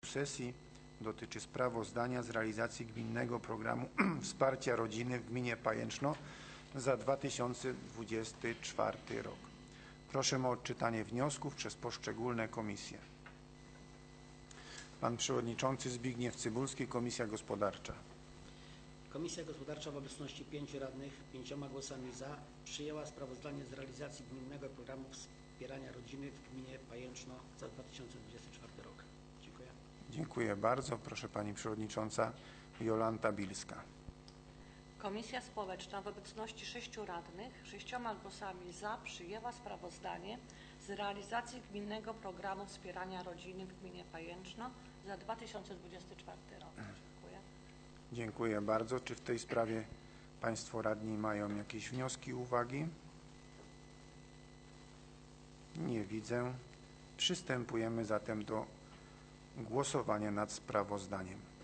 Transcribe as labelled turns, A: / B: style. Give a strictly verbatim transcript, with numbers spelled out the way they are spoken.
A: sesji dotyczy sprawozdania z realizacji gminnego programu wsparcia rodziny w gminie Pajęczno za dwa tysiące dwudziesty czwarty rok. Proszę o odczytanie wniosków przez poszczególne komisje. Pan Przewodniczący Zbigniew Cybulski, Komisja Gospodarcza.
B: Komisja Gospodarcza w obecności pięciu radnych pięcioma głosami za przyjęła sprawozdanie z realizacji gminnego programu wspierania rodziny w gminie Pajęczno za dwa tysiące dwudziesty czwarty rok. Dziękuję.
A: Dziękuję bardzo. Proszę Pani Przewodnicząca Jolanta Bilska.
C: Komisja Społeczna w obecności sześciu radnych sześcioma głosami za przyjęła sprawozdanie z realizacji gminnego programu wspierania rodziny w gminie Pajęczno za dwa tysiące dwudziesty czwarty rok. Dziękuję.
A: Dziękuję bardzo. Czy w tej sprawie Państwo radni mają jakieś wnioski, uwagi? Nie widzę. Przystępujemy zatem do głosowania nad sprawozdaniem.